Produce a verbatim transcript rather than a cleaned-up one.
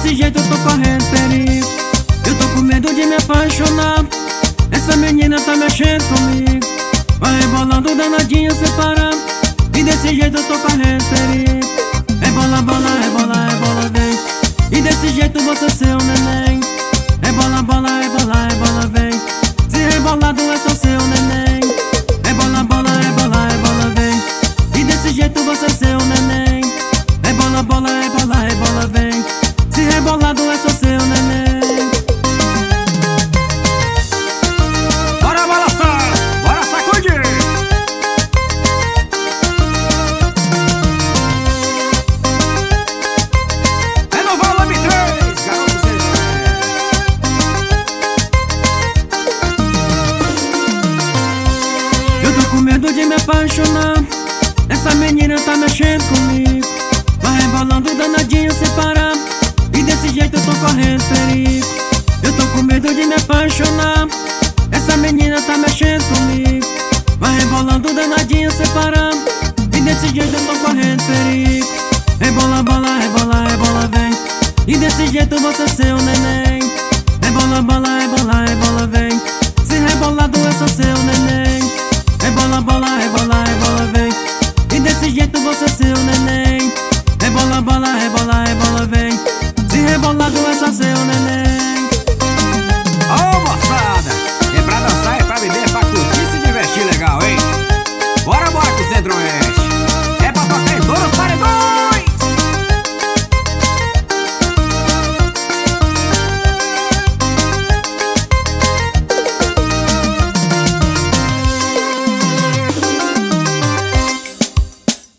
desse jeito eu tô correndo perigo. Eu tô com medo de me apaixonar. Essa menina tá mexendo comigo. Vai rebolando danadinha sem parar. E desse jeito eu tô correndo perigo. Rebola, bola, rebola, rebola, vem. E desse jeito você ser um neném. Rebola, bola, rebola, rebola, vem. Se rebolado é só seu neném. Rebola, bola, rebola, rebola, vem. E desse jeito você ser um neném. Rebola, bola, rebola, rebola, vem. Se rebolado é só seu neném. Bora balançar, bora sacudir. É no volume três, garoto Zé. Eu tô com medo de me apaixonar. Essa menina tá mexendo comigo. Vai rebolando danadinho sem parar. E desse jeito eu tô correndo perigo. Eu tô com medo de me apaixonar. Essa menina tá mexendo comigo. Vai rebolando danadinho sem parar. E desse jeito eu tô correndo perigo. Rebola, bola, rebola, rebola, vem. E desse jeito você ser um neném. Rebola, bola, rebola, rebola, vem. Se rebolado é só seu neném. Rebola, bola, rebola, rebola, vem. E desse jeito você ser um neném. Rebola, bola, rebola, rebola.